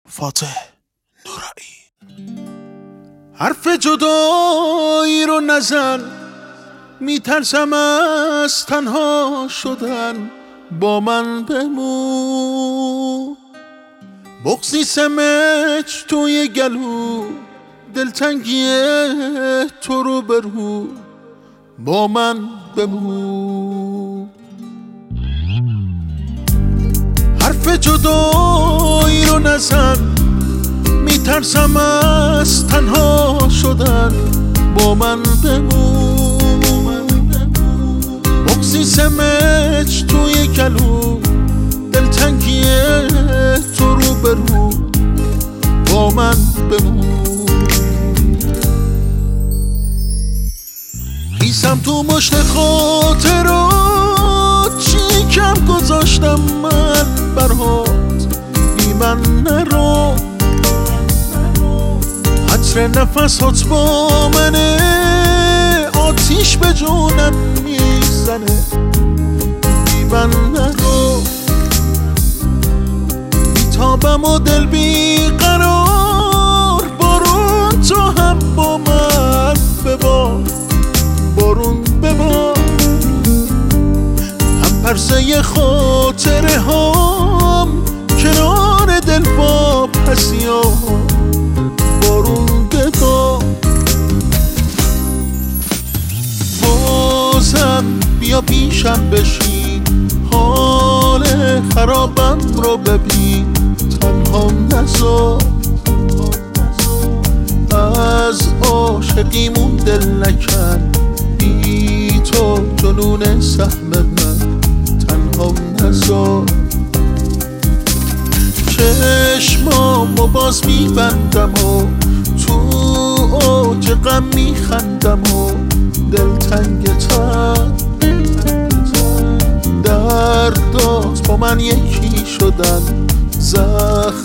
فاتح نورایی. حرف جدایی رو نزن، میترسم از تنها شدن، با من بمون. بغضی سمج توی گلو، دلتنگی تو رو برو، با من بمون. حرف جدایی رو نزن، میترسم از تنها شدن، با من بمون. بغضی سمج توی گلو، دلتنگی تو رو برو، با من بمون. ریزم تو مشت خاطرات، چی کم گذاشتم من برات، بی من نرو. عطر نفسات با منه، آتیش به جونم میزنه، بی من نرو. بیتابم و دل بیقرار، بارون تو هم با من ببار، بارون ببار. هم پرسه خاطره هام، کنار دل با پسیام، بارون ببار. بازم بیا پیشم بشین، حال خرابم رو ببین، تنها نذار. از عاشقیمون دل نکن، بی تو جنون سهم من، تنها نذار. چشمامو باز میبندم و تو اوج غم میخندم و دلتنگتم. دردات با من یکی شدن، زخم